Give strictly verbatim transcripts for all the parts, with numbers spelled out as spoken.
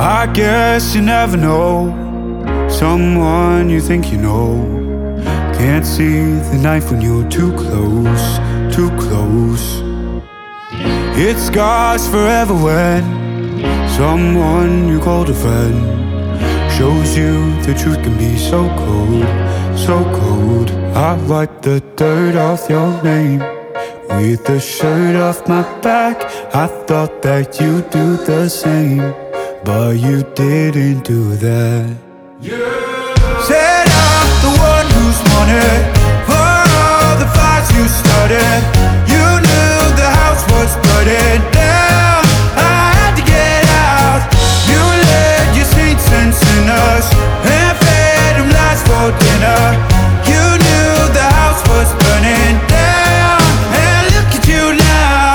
I guess you never know someone you think you know. Can't see the knife when you're too close, too close. It scars forever when someone you called a friend shows you the truth can be so cold, so cold. I wipe the dirt off your name with the shirt off my back. I thought that you'd do the same, but you didn't do that. Yeah. Said I'm the one who's wanted for all the fights you started. You knew the house was burning down. I had to get out. You led your saints and sinners and fed them lies for dinner. You knew the house was burning down, and look at you now.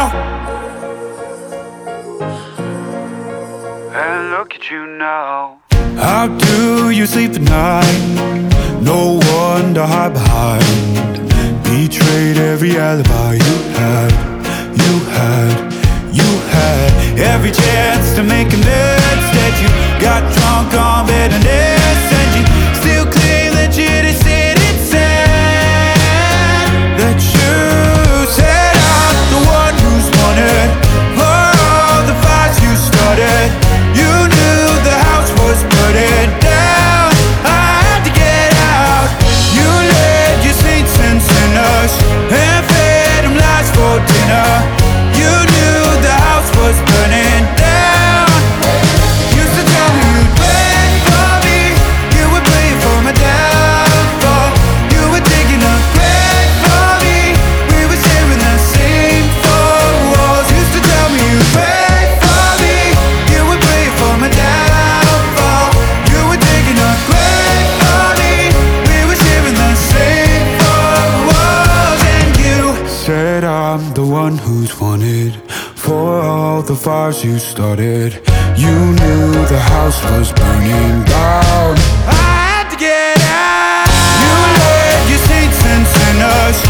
And look at you now. How do you sleep at night? No one to hide behind. Betrayed every alibi you had, you had, you had. Every chance to make amends. Instead you got drunk on bitterness, and you still claim that you just said it sad. That you said I'm the one who's wanted for all the fights you started. You knew the house was burning down. I had to get out. You led your saints and sinners and fed them lies for dinner. You knew the house was burning down. Used to tell me you'd pray for me, you would pray for my downfall. You were digging a grave for me, we were sharing the same four walls. Used to tell me you'd pray for me, you would pray for my downfall. You were digging a grave for me, we were sharing the same four walls. And you said I'm the one who's wanted for all the fires you started. You knew the house was burning down. I had to get out. You led your saints and sinners